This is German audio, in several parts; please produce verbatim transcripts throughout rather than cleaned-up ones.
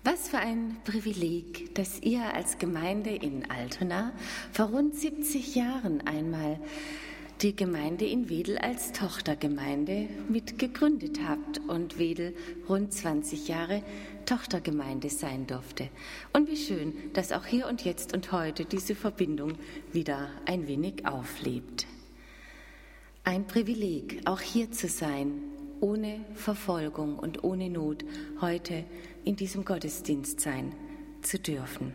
Was für ein Privileg, dass ihr als Gemeinde in Altona vor rund siebzig Jahren einmal die Gemeinde in Wedel als Tochtergemeinde mit gegründet habt und Wedel rund zwanzig Jahre Tochtergemeinde sein durfte. Und wie schön, dass auch hier und jetzt und heute diese Verbindung wieder ein wenig auflebt. Ein Privileg, auch hier zu sein, ohne Verfolgung und ohne Not, heute in diesem Gottesdienst sein zu dürfen.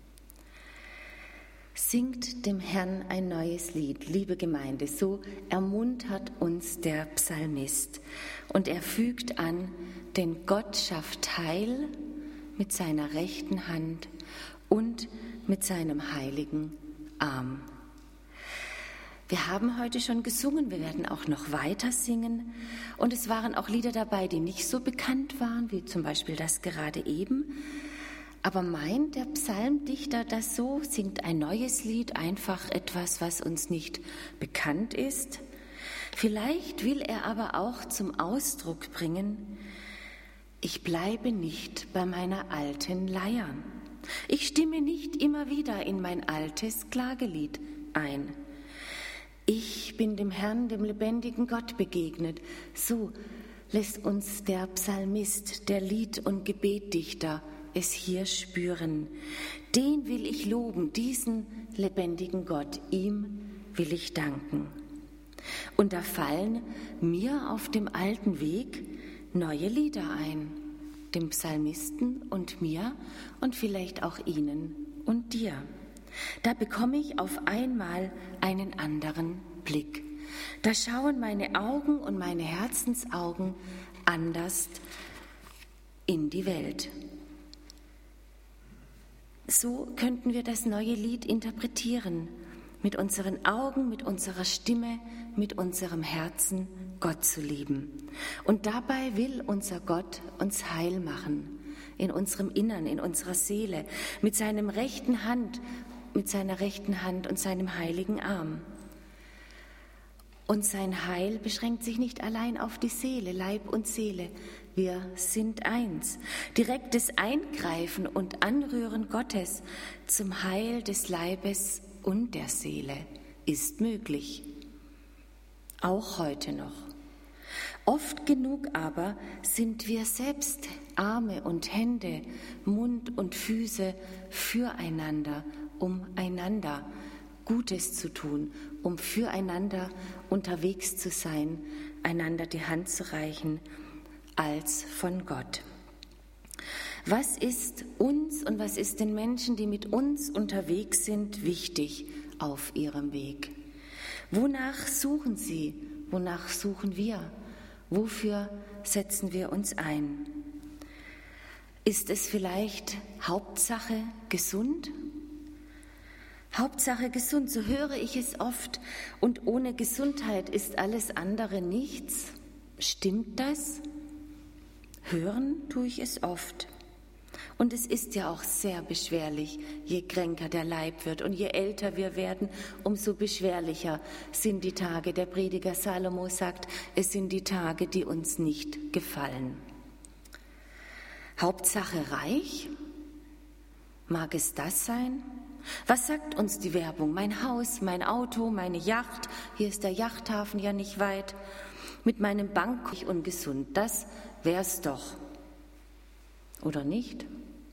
Singt dem Herrn ein neues Lied, liebe Gemeinde, so ermuntert uns der Psalmist. Und er fügt an, denn Gott schafft Heil mit seiner rechten Hand und mit seinem heiligen Arm. Wir haben heute schon gesungen, wir werden auch noch weiter singen. Und es waren auch Lieder dabei, die nicht so bekannt waren, wie zum Beispiel das gerade eben. Aber meint der Psalmdichter das so? Singt ein neues Lied einfach etwas, was uns nicht bekannt ist? Vielleicht will er aber auch zum Ausdruck bringen, ich bleibe nicht bei meiner alten Leier. Ich stimme nicht immer wieder in mein altes Klagelied ein. Ich bin dem Herrn, dem lebendigen Gott begegnet. So lässt uns der Psalmist, der Lied- und Gebetdichter, es hier spüren. Den will ich loben, diesen lebendigen Gott, ihm will ich danken. Und da fallen mir auf dem alten Weg neue Lieder ein, dem Psalmisten und mir und vielleicht auch Ihnen und dir. Da bekomme ich auf einmal einen anderen Blick. Da schauen meine Augen und meine Herzensaugen anders in die Welt. So könnten wir das neue Lied interpretieren, mit unseren Augen, mit unserer Stimme, mit unserem Herzen Gott zu lieben. Und dabei will unser Gott uns heil machen, in unserem Innern, in unserer Seele, mit seinem rechten Hand, mit seiner rechten Hand und seinem heiligen Arm. Und sein Heil beschränkt sich nicht allein auf die Seele, Leib und Seele. Wir sind eins. Direktes Eingreifen und Anrühren Gottes zum Heil des Leibes und der Seele ist möglich. Auch heute noch. Oft genug aber sind wir selbst Arme und Hände, Mund und Füße füreinander, um einander Gutes zu tun, um füreinander unterwegs zu sein, einander die Hand zu reichen, als von Gott. Was ist uns und was ist den Menschen, die mit uns unterwegs sind, wichtig auf ihrem Weg? Wonach suchen sie? Wonach suchen wir? Wofür setzen wir uns ein? Ist es vielleicht Hauptsache gesund? Hauptsache gesund, so höre ich es oft. Und ohne Gesundheit ist alles andere nichts. Stimmt das? Hören tue ich es oft. Und es ist ja auch sehr beschwerlich, je kränker der Leib wird. Und je älter wir werden, umso beschwerlicher sind die Tage. Der Prediger Salomo sagt, es sind die Tage, die uns nicht gefallen. Hauptsache reich? Mag es das sein? Was sagt uns die Werbung? Mein Haus, mein Auto, meine Yacht, hier ist der Yachthafen ja nicht weit, mit meinem Bankkonto ungesund, das wär's doch. Oder nicht?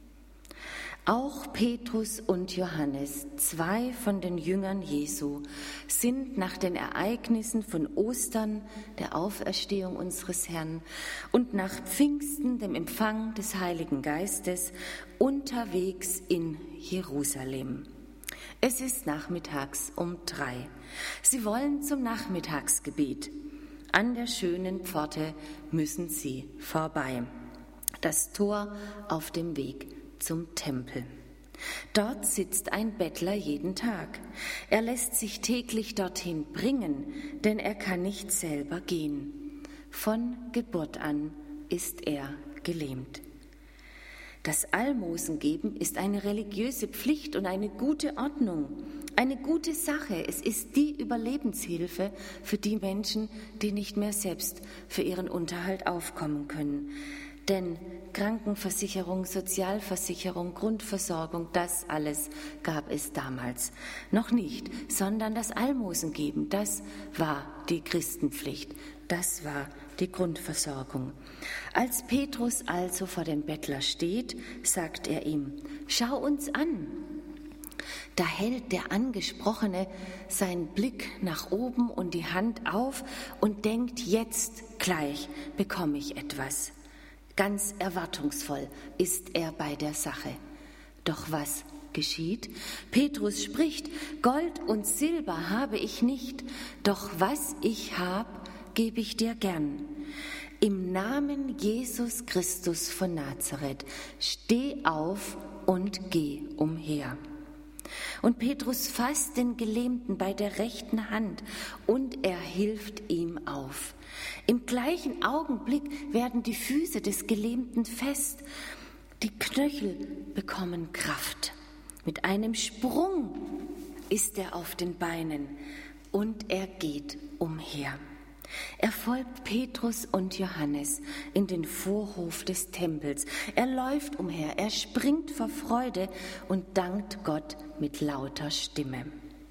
Auch Petrus und Johannes, zwei von den Jüngern Jesu, sind nach den Ereignissen von Ostern, der Auferstehung unseres Herrn, und nach Pfingsten, dem Empfang des Heiligen Geistes, unterwegs in Jerusalem. Es ist nachmittags um drei. Sie wollen zum Nachmittagsgebet. An der schönen Pforte müssen sie vorbei. Das Tor auf dem Weg zum Tempel. Dort sitzt ein Bettler jeden Tag. Er lässt sich täglich dorthin bringen, denn er kann nicht selber gehen. Von Geburt an ist er gelähmt. Das Almosengeben ist eine religiöse Pflicht und eine gute Ordnung, eine gute Sache. Es ist die Überlebenshilfe für die Menschen, die nicht mehr selbst für ihren Unterhalt aufkommen können. Denn Krankenversicherung, Sozialversicherung, Grundversorgung, das alles gab es damals noch nicht, sondern das Almosengeben, das war die Christenpflicht, das war die Grundversorgung. Als Petrus also vor dem Bettler steht, sagt er ihm: Schau uns an. Da hält der Angesprochene seinen Blick nach oben und die Hand auf und denkt, jetzt gleich bekomme ich etwas. Ganz erwartungsvoll ist er bei der Sache. Doch was geschieht? Petrus spricht: Gold und Silber habe ich nicht, doch was ich habe, gebe ich dir gern. Im Namen Jesus Christus von Nazareth, steh auf und geh umher. Und Petrus fasst den Gelähmten bei der rechten Hand und er hilft ihm auf. Im gleichen Augenblick werden die Füße des Gelähmten fest, die Knöchel bekommen Kraft. Mit einem Sprung ist er auf den Beinen und er geht umher. Er folgt Petrus und Johannes in den Vorhof des Tempels. Er läuft umher, er springt vor Freude und dankt Gott mit lauter Stimme.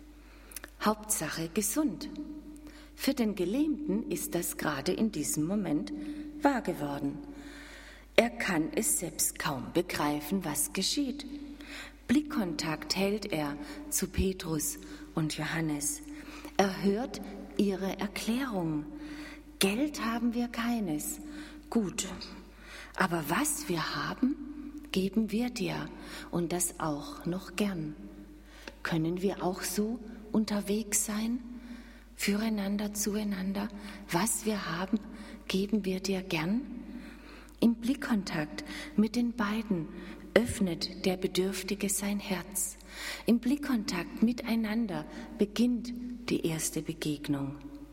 Hauptsache gesund. Für den Gelähmten ist das gerade in diesem Moment wahr geworden. Er kann es selbst kaum begreifen, was geschieht. Blickkontakt hält er zu Petrus und Johannes. Er hört ihre Erklärung. Geld haben wir keines. Gut, aber was wir haben, geben wir dir und das auch noch gern. Können wir auch so unterwegs sein, füreinander, zueinander? Was wir haben, geben wir dir gern. Im Blickkontakt mit den beiden öffnet der Bedürftige sein Herz. Im Blickkontakt miteinander beginnt die erste Begegnung.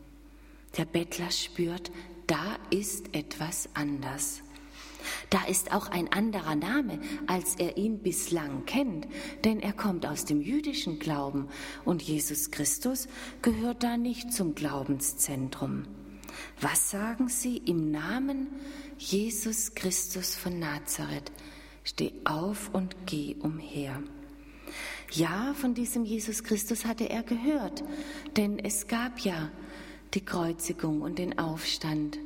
Der Bettler spürt, da ist etwas anders. Da ist auch ein anderer Name, als er ihn bislang kennt, denn er kommt aus dem jüdischen Glauben und Jesus Christus gehört da nicht zum Glaubenszentrum. Was sagen Sie im Namen Jesus Christus von Nazareth? Steh auf und geh umher. Ja, von diesem Jesus Christus hatte er gehört, denn es gab ja die Kreuzigung und den Aufstand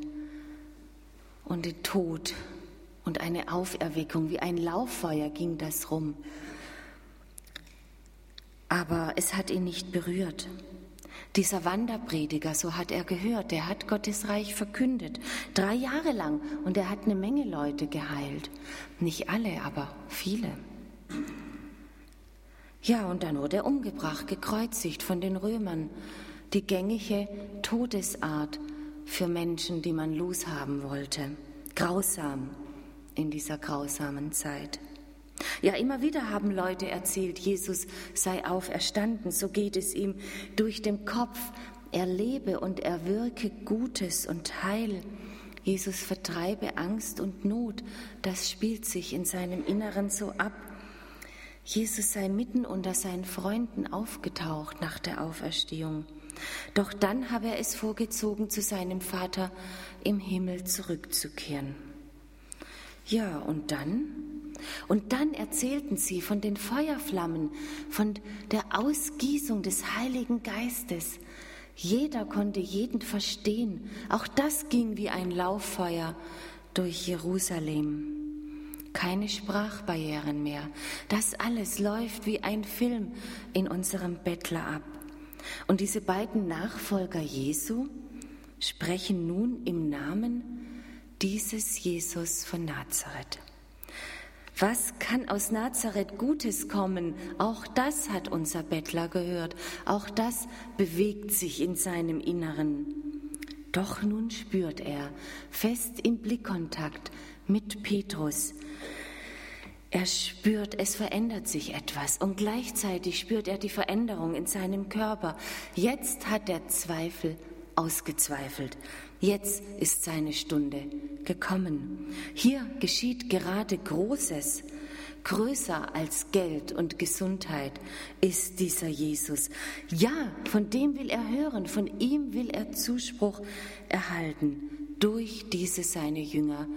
und den Tod und eine Auferweckung. Wie ein Lauffeuer ging das rum. Aber es hat ihn nicht berührt. Dieser Wanderprediger, so hat er gehört, der hat Gottes Reich verkündet, drei Jahre lang, und er hat eine Menge Leute geheilt. Nicht alle, aber viele. Ja, und dann wurde er umgebracht, gekreuzigt von den Römern. Die gängige Todesart für Menschen, die man loshaben wollte. Grausam in dieser grausamen Zeit. Ja, immer wieder haben Leute erzählt, Jesus sei auferstanden. So geht es ihm durch den Kopf. Er lebe und er wirke Gutes und Heil. Jesus vertreibe Angst und Not. Das spielt sich in seinem Inneren so ab. Jesus sei mitten unter seinen Freunden aufgetaucht nach der Auferstehung. Doch dann habe er es vorgezogen, zu seinem Vater im Himmel zurückzukehren. Ja, und dann? Und dann erzählten sie von den Feuerflammen, von der Ausgießung des Heiligen Geistes. Jeder konnte jeden verstehen. Auch das ging wie ein Lauffeuer durch Jerusalem. Keine Sprachbarrieren mehr. Das alles läuft wie ein Film in unserem Bettler ab. Und diese beiden Nachfolger Jesu sprechen nun im Namen dieses Jesus von Nazareth. Was kann aus Nazareth Gutes kommen? Auch das hat unser Bettler gehört. Auch das bewegt sich in seinem Inneren. Doch nun spürt er, fest im Blickkontakt mit Petrus, er spürt, es verändert sich etwas und gleichzeitig spürt er die Veränderung in seinem Körper. Jetzt hat der Zweifel ausgezweifelt. Jetzt ist seine Stunde gekommen. Hier geschieht gerade Großes. Größer als Geld und Gesundheit ist dieser Jesus. Ja, von dem will er hören, von ihm will er Zuspruch erhalten durch diese seine Jünger,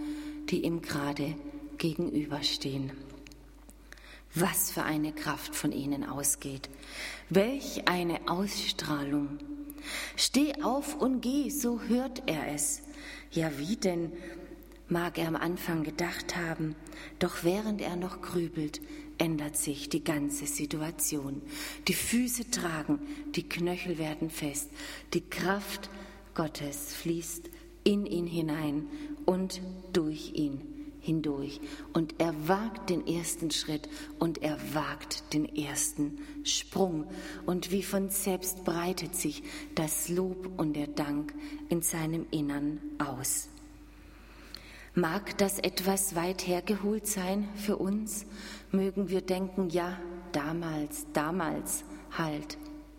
die ihm gerade gegenüberstehen. Was für eine Kraft von ihnen ausgeht. Welch eine Ausstrahlung. Steh auf und geh, so hört er es. Ja, wie denn, mag er am Anfang gedacht haben, doch während er noch grübelt, ändert sich die ganze Situation. Die Füße tragen, die Knöchel werden fest, die Kraft Gottes fließt in ihn hinein und durch ihn hindurch. Und er wagt den ersten Schritt und er wagt den ersten Sprung. Und wie von selbst breitet sich das Lob und der Dank in seinem Innern aus. Mag das etwas weit hergeholt sein für uns? Mögen wir denken, ja, damals, damals halt.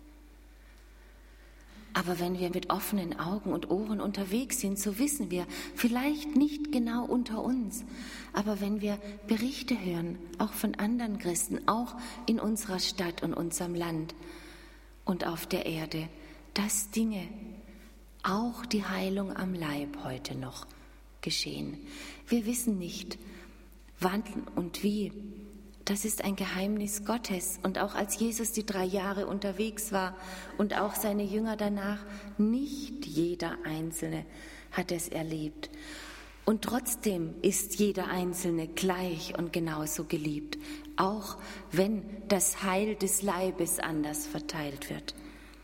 Aber wenn wir mit offenen Augen und Ohren unterwegs sind, so wissen wir, vielleicht nicht genau unter uns, aber wenn wir Berichte hören, auch von anderen Christen, auch in unserer Stadt und unserem Land und auf der Erde, dass Dinge, auch die Heilung am Leib heute noch geschehen. Wir wissen nicht, wann und wie. Das ist ein Geheimnis Gottes. Und auch als Jesus die drei Jahre unterwegs war und auch seine Jünger danach, nicht jeder Einzelne hat es erlebt. Und trotzdem ist jeder Einzelne gleich und genauso geliebt, auch wenn das Heil des Leibes anders verteilt wird.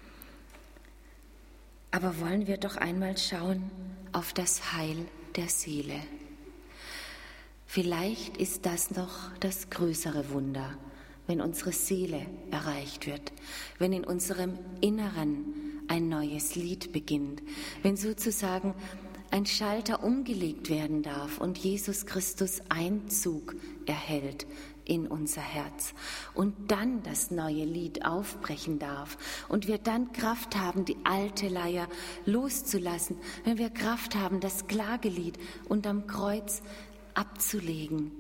Aber wollen wir doch einmal schauen auf das Heil der Seele. Vielleicht ist das noch das größere Wunder, wenn unsere Seele erreicht wird, wenn in unserem Inneren ein neues Lied beginnt, wenn sozusagen ein Schalter umgelegt werden darf und Jesus Christus Einzug erhält in unser Herz und dann das neue Lied aufbrechen darf und wir dann Kraft haben, die alte Leier loszulassen, wenn wir Kraft haben, das Klagelied unterm Kreuz abzulegen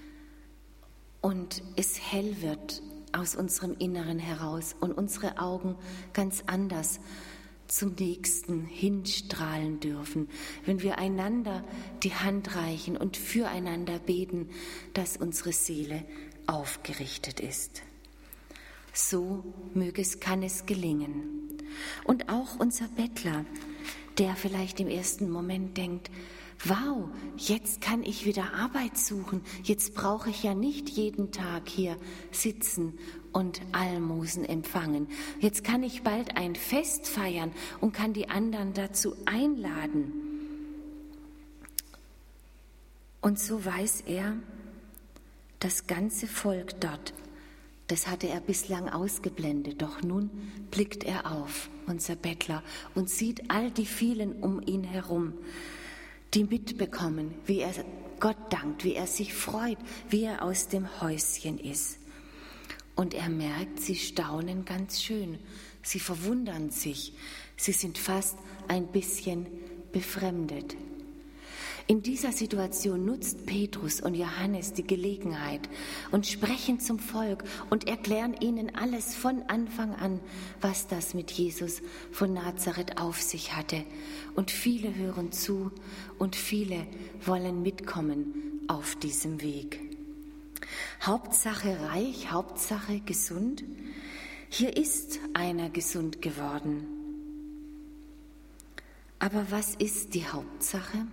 und es hell wird aus unserem Inneren heraus und unsere Augen ganz anders zum Nächsten hinstrahlen dürfen, wenn wir einander die Hand reichen und füreinander beten, dass unsere Seele aufgerichtet ist. So möge es, kann es gelingen. Und auch unser Bettler, der vielleicht im ersten Moment denkt, wow, jetzt kann ich wieder Arbeit suchen, jetzt brauche ich ja nicht jeden Tag hier sitzen und Almosen empfangen. Jetzt kann ich bald ein Fest feiern und kann die anderen dazu einladen. Und so weiß er, das ganze Volk dort, das hatte er bislang ausgeblendet, doch nun blickt er auf, unser Bettler, und sieht all die vielen um ihn herum, die mitbekommen, wie er Gott dankt, wie er sich freut, wie er aus dem Häuschen ist. Und er merkt, sie staunen ganz schön, sie verwundern sich, sie sind fast ein bisschen befremdet. In dieser Situation nutzt Petrus und Johannes die Gelegenheit und sprechen zum Volk und erklären ihnen alles von Anfang an, was das mit Jesus von Nazareth auf sich hatte. Und viele hören zu und viele wollen mitkommen auf diesem Weg. Hauptsache reich, Hauptsache gesund. Hier ist einer gesund geworden. Aber was ist die Hauptsache?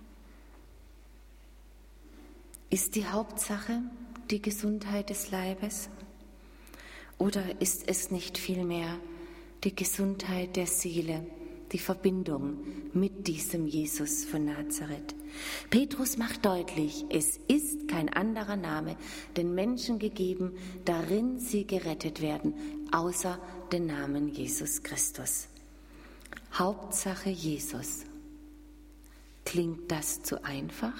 Ist die Hauptsache die Gesundheit des Leibes? Oder ist es nicht vielmehr die Gesundheit der Seele, die Verbindung mit diesem Jesus von Nazareth? Petrus macht deutlich, es ist kein anderer Name den Menschen gegeben, darin sie gerettet werden, außer den Namen Jesus Christus. Hauptsache Jesus. Klingt das zu einfach?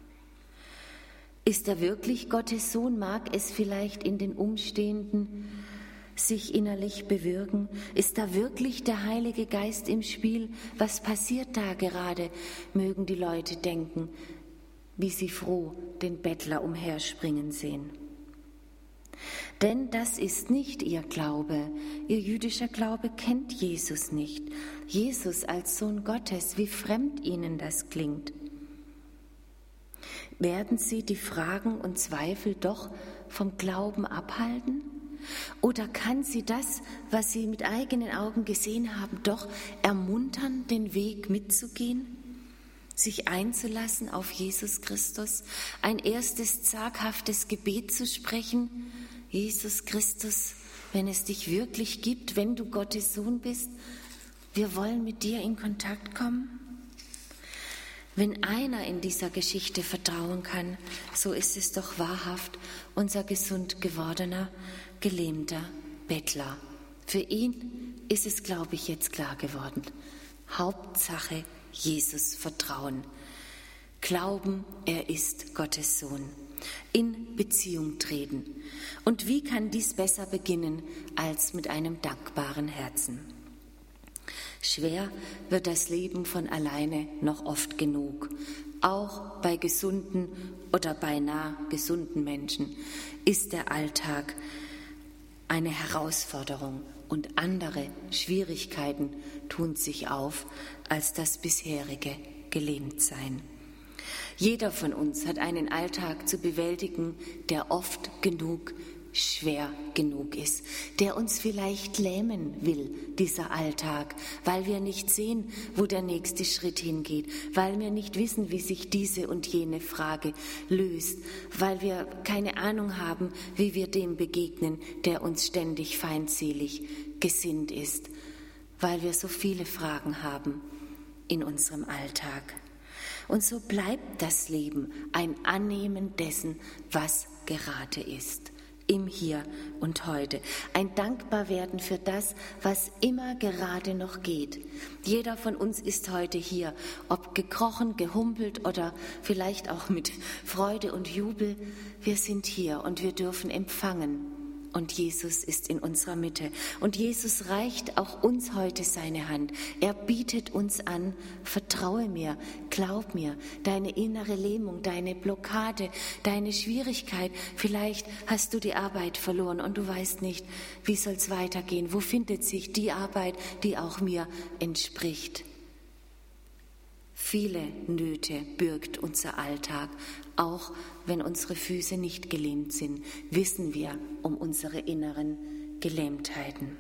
Ist er wirklich Gottes Sohn? Mag es vielleicht in den Umstehenden sich innerlich bewirken? Ist da wirklich der Heilige Geist im Spiel? Was passiert da gerade? Mögen die Leute denken, wie sie froh den Bettler umherspringen sehen. Denn das ist nicht ihr Glaube. Ihr jüdischer Glaube kennt Jesus nicht. Jesus als Sohn Gottes, wie fremd ihnen das klingt. Werden sie die Fragen und Zweifel doch vom Glauben abhalten? Oder kann sie das, was sie mit eigenen Augen gesehen haben, doch ermuntern, den Weg mitzugehen, sich einzulassen auf Jesus Christus, ein erstes zaghaftes Gebet zu sprechen? Jesus Christus, wenn es dich wirklich gibt, wenn du Gottes Sohn bist, wir wollen mit dir in Kontakt kommen. Wenn einer in dieser Geschichte vertrauen kann, so ist es doch wahrhaft unser gesund gewordener, gelähmter Bettler. Für ihn ist es, glaube ich, jetzt klar geworden. Hauptsache Jesus vertrauen. Glauben, er ist Gottes Sohn. In Beziehung treten. Und wie kann dies besser beginnen als mit einem dankbaren Herzen? Schwer wird das Leben von alleine noch oft genug. Auch bei gesunden oder beinahe gesunden Menschen ist der Alltag eine Herausforderung und andere Schwierigkeiten tun sich auf als das bisherige Gelähmtsein. Jeder von uns hat einen Alltag zu bewältigen, der oft genug schwer genug ist, der uns vielleicht lähmen will, dieser Alltag, weil wir nicht sehen, wo der nächste Schritt hingeht, weil wir nicht wissen, wie sich diese und jene Frage löst, weil wir keine Ahnung haben, wie wir dem begegnen, der uns ständig feindselig gesinnt ist, weil wir so viele Fragen haben in unserem Alltag. Und so bleibt das Leben ein Annehmen dessen, was gerade ist. Im Hier und Heute. Ein Dankbarwerden für das, was immer gerade noch geht. Jeder von uns ist heute hier, ob gekrochen, gehumpelt oder vielleicht auch mit Freude und Jubel. Wir sind hier und wir dürfen empfangen. Und Jesus ist in unserer Mitte. Und Jesus reicht auch uns heute seine Hand. Er bietet uns an, vertraue mir, glaub mir, deine innere Lähmung, deine Blockade, deine Schwierigkeit. Vielleicht hast du die Arbeit verloren und du weißt nicht, wie soll es weitergehen. Wo findet sich die Arbeit, die auch mir entspricht? Viele Nöte birgt unser Alltag. Auch wenn unsere Füße nicht gelähmt sind, wissen wir um unsere inneren Gelähmtheiten.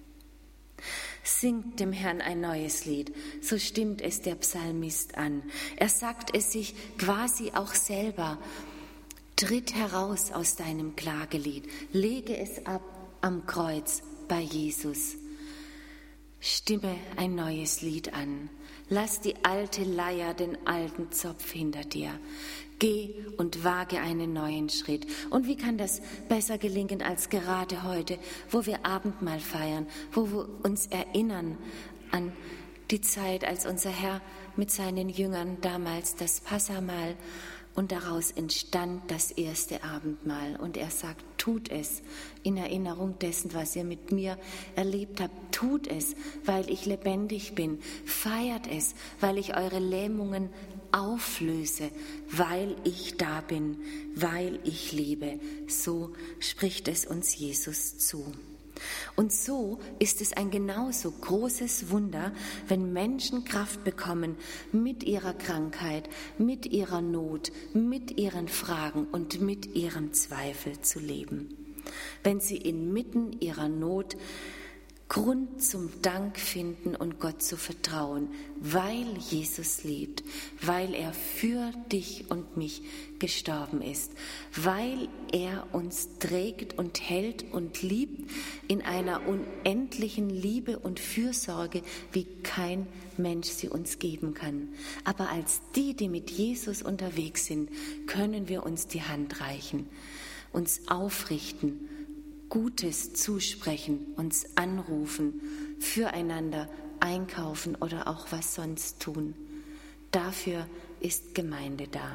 Singt dem Herrn ein neues Lied, so stimmt es der Psalmist an. Er sagt es sich quasi auch selber. Tritt heraus aus deinem Klagelied, lege es ab am Kreuz bei Jesus. Stimme ein neues Lied an. Lass die alte Leier, den alten Zopf hinter dir. Geh und wage einen neuen Schritt. Und wie kann das besser gelingen als gerade heute, wo wir Abendmahl feiern, wo wir uns erinnern an die Zeit, als unser Herr mit seinen Jüngern damals das Passahmahl und daraus entstand das erste Abendmahl. Und er sagt, tut es in Erinnerung dessen, was ihr mit mir erlebt habt. Tut es, weil ich lebendig bin. Feiert es, weil ich eure Lähmungen auflöse, weil ich da bin, weil ich lebe. So spricht es uns Jesus zu. Und so ist es ein genauso großes Wunder, wenn Menschen Kraft bekommen, mit ihrer Krankheit, mit ihrer Not, mit ihren Fragen und mit ihrem Zweifel zu leben. Wenn sie inmitten ihrer Not Grund zum Dank finden und Gott zu vertrauen, weil Jesus lebt, weil er für dich und mich gestorben ist, weil er uns trägt und hält und liebt in einer unendlichen Liebe und Fürsorge, wie kein Mensch sie uns geben kann. Aber als die, die mit Jesus unterwegs sind, können wir uns die Hand reichen, uns aufrichten, Gutes zusprechen, uns anrufen, füreinander einkaufen oder auch was sonst tun. Dafür ist Gemeinde da.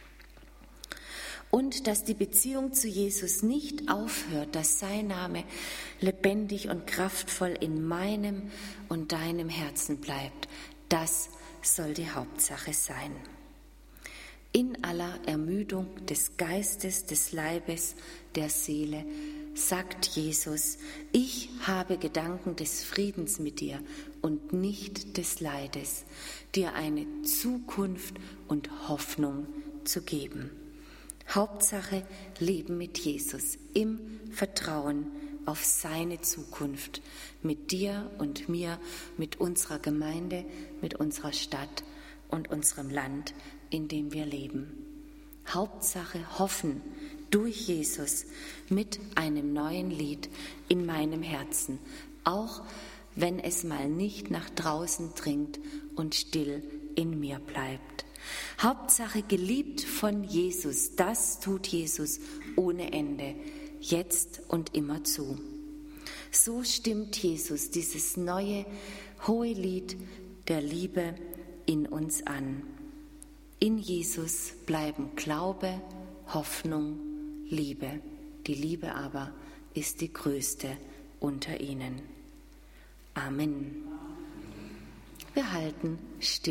Und dass die Beziehung zu Jesus nicht aufhört, dass sein Name lebendig und kraftvoll in meinem und deinem Herzen bleibt, das soll die Hauptsache sein. In aller Ermüdung des Geistes, des Leibes, der Seele, sagt Jesus, ich habe Gedanken des Friedens mit dir und nicht des Leides, dir eine Zukunft und Hoffnung zu geben. Hauptsache Leben mit Jesus im Vertrauen auf seine Zukunft, mit dir und mir, mit unserer Gemeinde, mit unserer Stadt und unserem Land, in dem wir leben. Hauptsache hoffen durch Jesus mit einem neuen Lied in meinem Herzen, auch wenn es mal nicht nach draußen dringt und still in mir bleibt. Hauptsache geliebt von Jesus, das tut Jesus ohne Ende, jetzt und immerzu. So stimmt Jesus dieses neue, hohe Lied der Liebe in uns an. In Jesus bleiben Glaube, Hoffnung, Liebe. Die Liebe aber ist die größte unter ihnen. Amen. Wir halten still.